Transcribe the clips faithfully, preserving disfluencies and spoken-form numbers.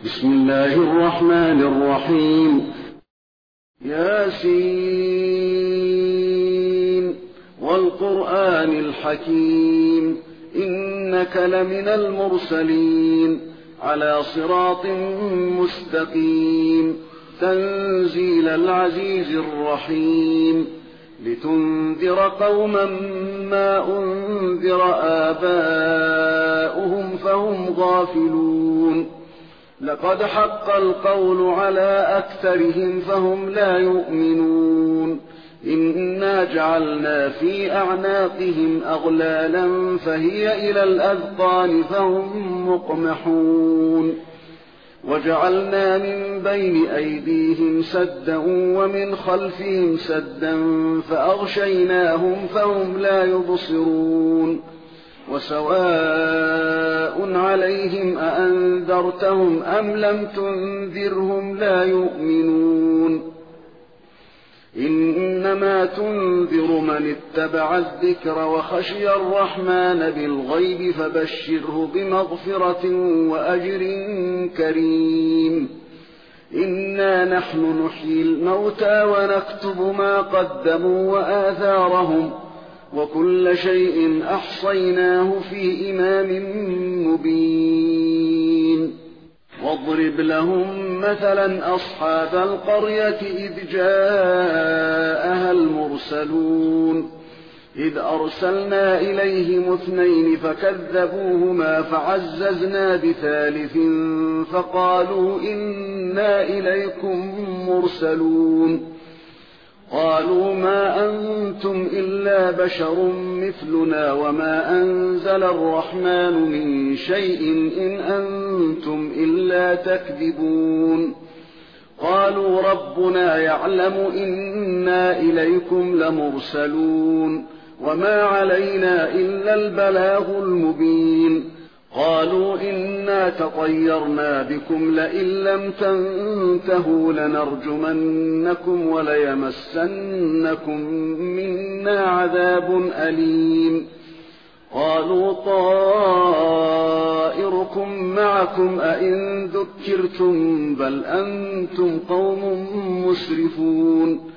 بسم الله الرحمن الرحيم. ياسين والقرآن الحكيم إنك لمن المرسلين على صراط مستقيم تنزيل العزيز الرحيم لتنذر قوما ما أنذر آباؤهم فهم غافلون لقد حق القول على أكثرهم فهم لا يؤمنون إنا جعلنا في أعناقهم أغلالا فهي إلى الأذقان فهم مقمحون وجعلنا من بين أيديهم سدا ومن خلفهم سدا فأغشيناهم فهم لا يبصرون وسواء عليهم أأنذرتهم أم لم تنذرهم لا يؤمنون إنما تنذر من اتبع الذكر وخشي الرحمن بالغيب فبشره بمغفرة وأجر كريم إنا نحن نحيي الموتى ونكتب ما قدموا وآثارهم وكل شيء أحصيناه في إمام مبين واضرب لهم مثلا أصحاب القرية إذ جاءها المرسلون إذ أرسلنا إليهم اثنين فكذبوهما فعززنا بثالث فقالوا إنا إليكم مرسلون قالوا ما أنتم إلا بشر مثلنا وما أنزل الرحمن من شيء إن أنتم إلا تكذبون قالوا ربنا يعلم إنا إليكم لمرسلون وما علينا إلا البلاغ المبين قالوا إنا تطيرنا بكم لئن لم تنتهوا لنرجمنكم وليمسنكم منا عذاب أليم قالوا طائركم معكم أئن ذكرتم بل أنتم قوم مسرفون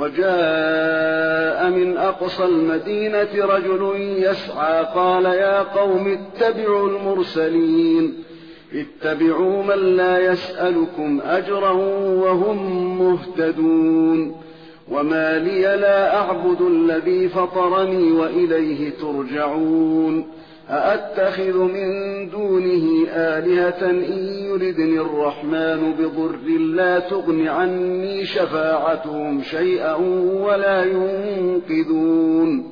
وجاء من أقصى المدينة رجل يسعى قال يا قوم اتبعوا المرسلين اتبعوا من لا يسألكم أجرا وهم مهتدون وما لي لا أعبد الذي فطرني وإليه ترجعون أأتخذ من دونه آلهة إن يردني الرحمن بضر لا تغن عني شفاعتهم شيئا ولا ينقذون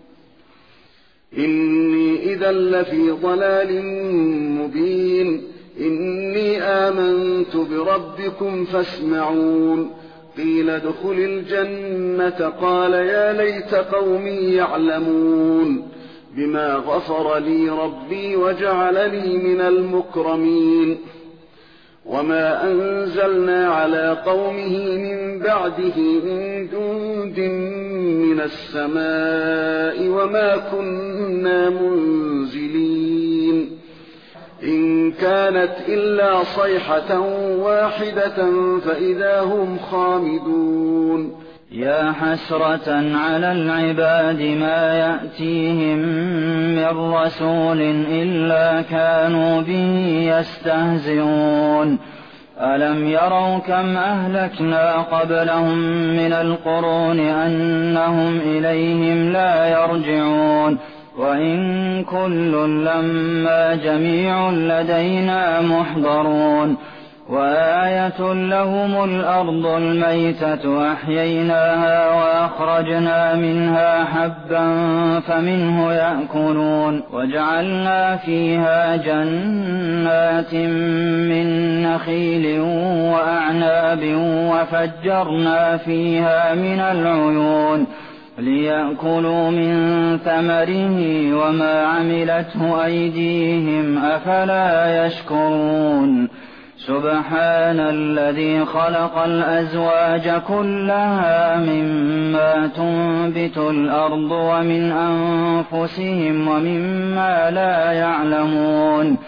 إني إذا لفي ضلال مبين إني آمنت بربكم فاسمعون قيل ادخل الجنة قال يا ليت قومي يعلمون بما غفر لي ربي وجعلني من المكرمين وما أنزلنا على قومه من بعده من جند من السماء وما كنا منزلين إن كانت إلا صيحة واحدة فإذا هم خامدون يا حسرة على العباد ما يأتيهم من رسول إلا كانوا به يستهزئون ألم يروا كم أهلكنا قبلهم من القرون أنهم إليهم لا يرجعون وإن كل لما جميع لدينا محضرون وآية لهم الأرض الميتة أحييناها وأخرجنا منها حبا فمنه يأكلون وجعلنا فيها جنات من نخيل وأعناب وفجرنا فيها من العيون ليأكلوا من ثمره وما عملته أيديهم أفلا يشكرون سبحان الذي خلق الأزواج كلها مما تنبت الأرض ومن أنفسهم ومما لا يعلمون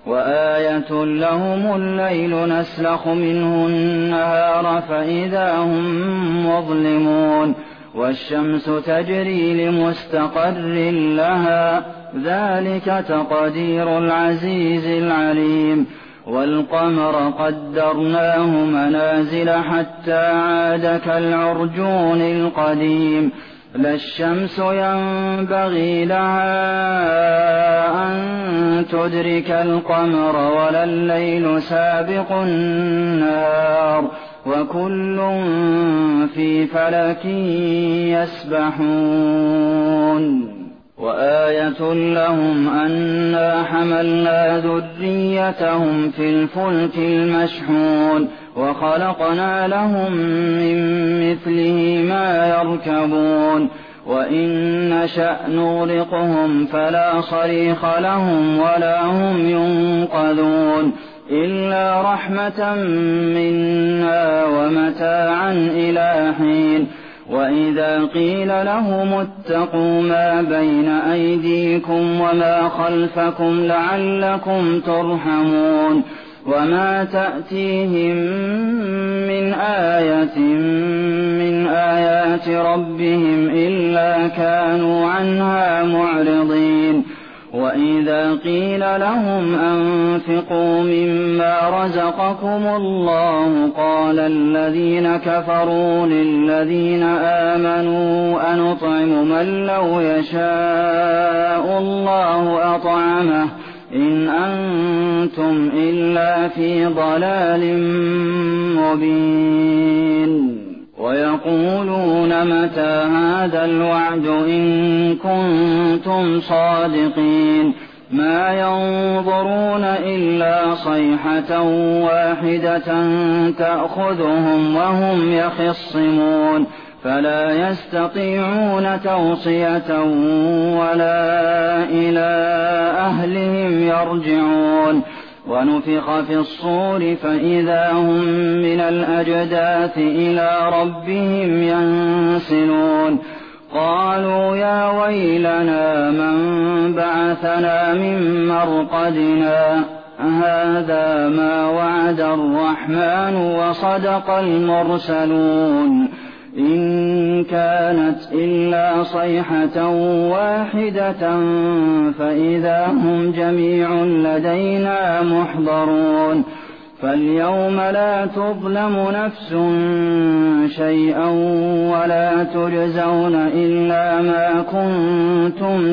وآية لهم الليل نسلخ منه النهار فإذا هم مظلمون والشمس تجري لمستقر لها ذلك تقدير العزيز العليم والقمر قدرناه منازل حتى عاد كالعرجون القديم لا الشمس ينبغي لها أن تدرك القمر ولا الليل سابق النهار وكل في فلك يسبحون وآية لهم أنا حملنا ذريتهم في الفلك المشحون وخلقنا لهم من مثله ما يركبون وإن نشأ نغرقهم فلا صريخ لهم ولا هم ينقذون إلا رحمة منا ومتاعا إلى حين وإذا قيل لهم اتقوا ما بين أيديكم وما خلفكم لعلكم ترحمون وما تأتيهم من آية من آيات ربهم إلا كانوا عنها معرضين وإذا قيل لهم أنفقوا مما رزقكم الله قال الذين كفروا للذين آمنوا أنطعم من لو يشاء الله أطعمه إن أنتم إلا في ضلال مبين ويقولون متى هذا الوعد إن كنتم صادقين ما ينظرون إلا صيحة واحدة تأخذهم وهم يخصمون فلا يستطيعون توصية ولا إلى أهلهم يرجعون ونفخ في الصور فإذا هم من الأجداث إلى ربهم ينسلون قالوا يا ويلنا من بعثنا من مرقدنا هذا ما وعد الرحمن وصدق المرسلون إن كانت إلا صيحة واحدة فإذا هم جميع لدينا محضرون فاليوم لا تظلم نفس شيئا ولا تجزون إلا ما كنتم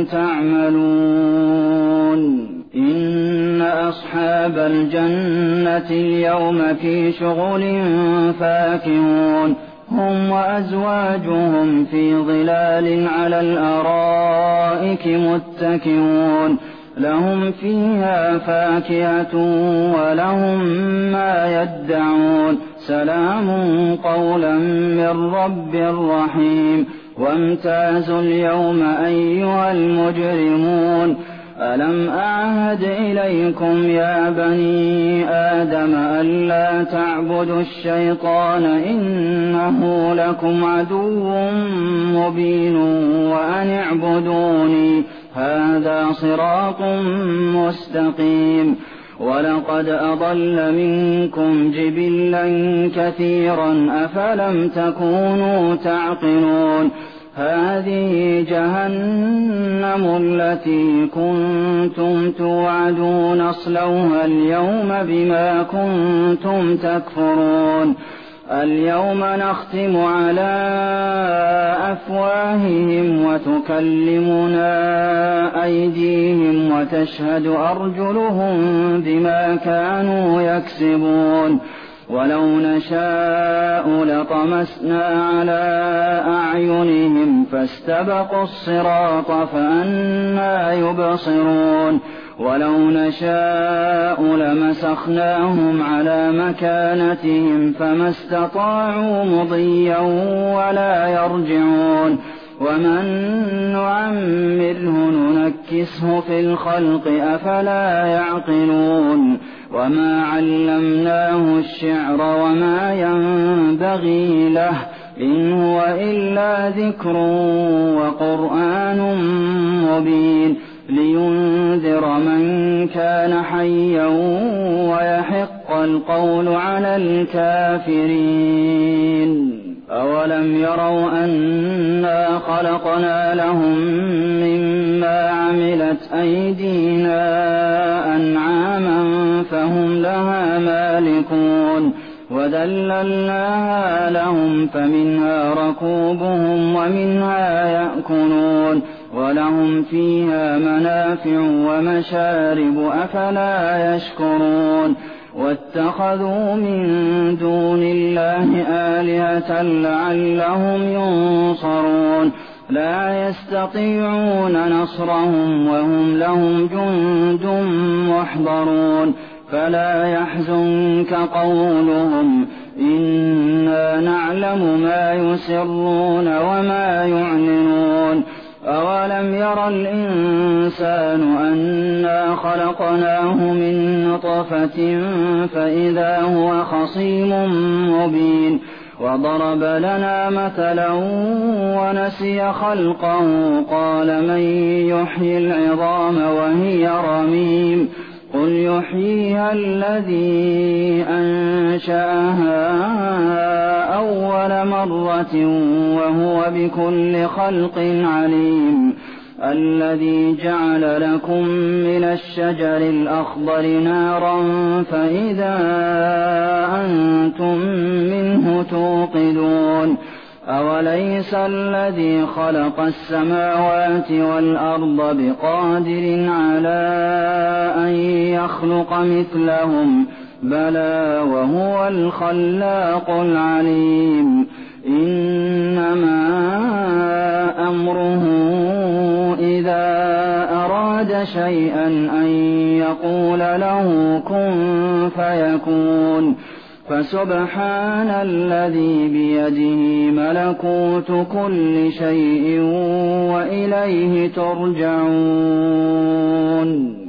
تعملون إن أصحاب الجنة اليوم في شغل فاكهون هم وأزواجهم في ظلال على الأرائك متكئون لهم فيها فاكهة ولهم ما يدعون سلام قولا من رب رحيم وامتازوا اليوم أيها المجرمون ألم أعهد إليكم يا بني آدم ألا تعبدوا الشيطان إنه لكم عدو مبين وأن اعبدوني هذا صراط مستقيم ولقد أضل منكم جبلا كثيرا أفلم تكونوا تعقلون هذه جهنم التي كنتم توعدون اصلوها اليوم بما كنتم تكفرون اليوم نختم على أفواههم وتكلمنا أيديهم وتشهد أرجلهم بما كانوا يكسبون ولو نشاء لطمسنا على أعينهم فاستبقوا الصراط فأنى يبصرون ولو نشاء لمسخناهم على مكانتهم فما استطاعوا مضيا ولا يرجعون ومن نعمره ننكسه في الخلق أفلا يعقلون وما علمناه الشعر وما ينبغي له إن هو إلا ذكر وقرآن مبين لينذر من كان حيا ويحق القول على الكافرين. أولم يروا أنا خلقنا لهم مما عملت أيدينا أنعاما فهم لها مالكون وذللناها لهم فمنها ركوبهم ومنها يأكلون ولهم فيها منافع ومشارب أفلا يشكرون. واتخذوا من دون الله آلهة لعلهم ينصرون لا يستطيعون نصرهم وهم لهم جند محضرون. فلا يحزنك قولهم إنا نعلم ما يسرون وما يعلنون. أولم ير الإنسان أنا خلقناه من نطفة فإذا هو خصيم مبين وضرب لنا مثلا ونسي خلقه قال من يحيي العظام وهي رميم قل يحييها الذي أنشأها أول مرة وهو بكل خلق عليم. الذي جعل لكم من الشجر الأخضر نارا فإذا أنتم منه توقدون. أوليس الذي خلق السماوات والأرض بقادر على أن يخلق مثلهم بلى وهو الخلاق العليم. إنما أمره إذا أراد شيئا أن يقول له كن فيكون. فسبحان الذي بيده ملكوت كل شيء وإليه ترجعون.